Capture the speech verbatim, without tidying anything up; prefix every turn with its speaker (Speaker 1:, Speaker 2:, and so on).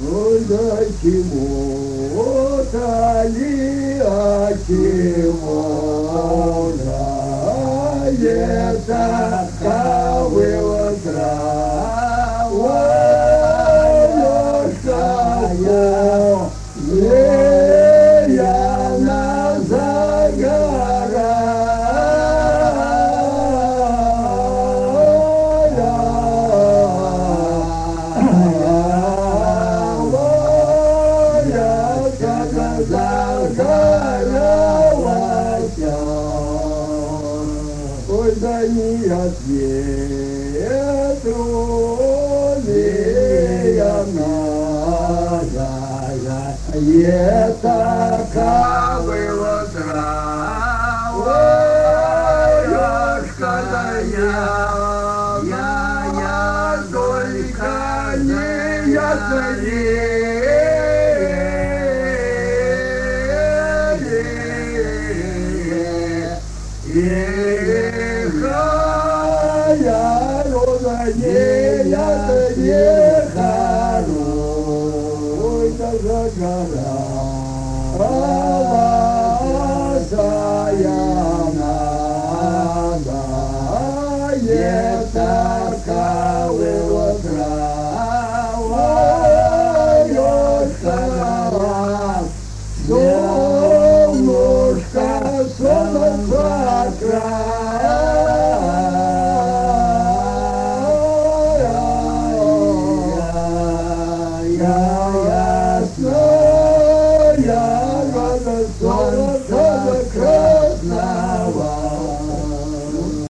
Speaker 1: Ой, да чему-то ли, а чему да, это ковыла трава, Лёшка, я на загора. Ой, да не от ветру веяная, это ковыла трава, Лёшка, да я, я, я только не я Ехая рода не я не ой, да за гора, а